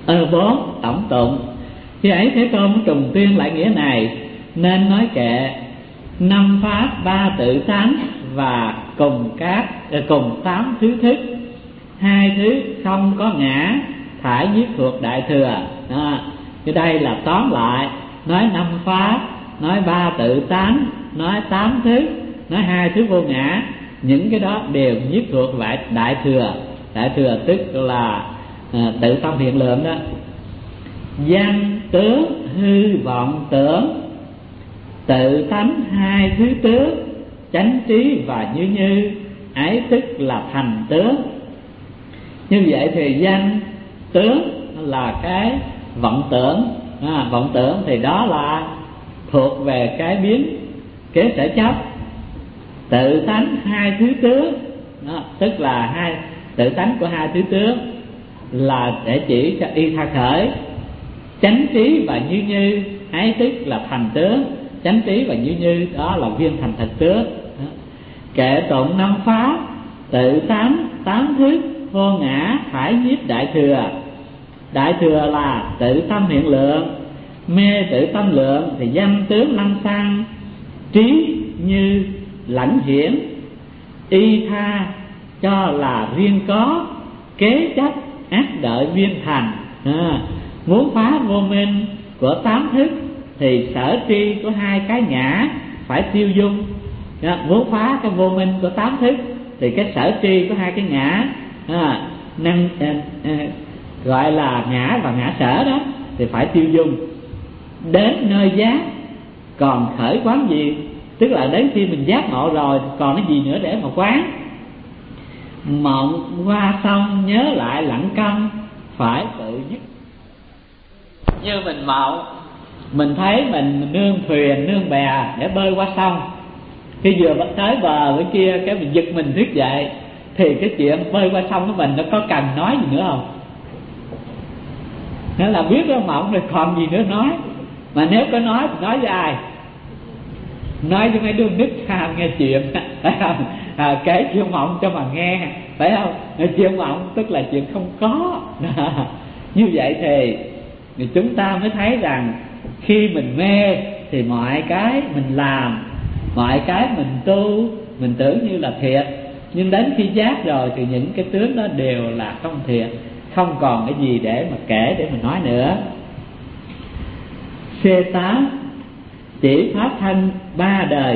bốn tổng tụng. Khi ấy Thế Tôn trùng tuyên lại nghĩa này, nên nói kệ năm pháp ba tự tánh và cùng tám thứ thức, hai thứ không có ngã thải nhiếp thuộc đại thừa. Cái đây là tóm lại, nói năm pháp, nói ba tự tánh, nói tám thức, nói hai thứ vô ngã. Những cái đó đều nhiếp thuộc đại thừa. Đại thừa tức là tự tâm hiện lượng đó. Văn tướng hư vọng tưởng, tự tánh hai thứ tướng, chánh trí và như ấy tức là thành tướng. Như vậy thì văn tướng là cái vọng tưởng. Vọng tưởng thì đó là thuộc về cái biến kế sở chấp. Tự tánh hai thứ tướng đó, tức là tự tánh của hai thứ tướng là để chỉ cho y tha khởi. Chánh trí và như ấy tức là thành tướng. Chánh trí và như đó là viên thành thật tướng. Kệ tụng năm pháp, tự tánh tám thức, vô ngã phải nhiếp đại thừa. Đại thừa là tự tâm hiện lượng, mê tự tâm lượng thì danh tướng lăng xăng, trí như lãnh hiển, y tha cho là riêng có, kế chấp ác đợi viên thành. Muốn phá vô minh của tám thức thì sở tri của hai cái ngã phải tiêu dung. Muốn phá cái vô minh của tám thức thì cái sở tri của hai cái ngã gọi là ngã và ngã sở đó thì phải tiêu dung. Đến nơi giác còn khởi quán gì, tức là đến khi mình giác ngộ rồi còn cái gì nữa để mà quán. Mộng qua xong nhớ lại lặng câm, phải tự dứt. Như mình mộng, mình thấy mình nương thuyền nương bè để bơi qua sông, khi vừa tới bờ bên kia cái mình giật mình thức dậy, thì cái chuyện bơi qua sông của mình nó có cần nói gì nữa không? Nên là biết nó mộng rồi còn gì nữa nói. Mà nếu có nói thì nói với ai? Nói với mấy đứa nít ham nghe chuyện, phải không? Kể chuyện mộng cho mà nghe, phải không? Chuyện mộng tức là chuyện không có. Như vậy thì chúng ta mới thấy rằng khi mình mê thì mọi cái mình làm, mọi cái mình tu, mình tưởng như là thiệt, nhưng đến khi giác rồi thì những cái tướng đó đều là không thiệt, không còn cái gì để mà kể, để mà nói nữa. C8 chỉ pháp thân ba đời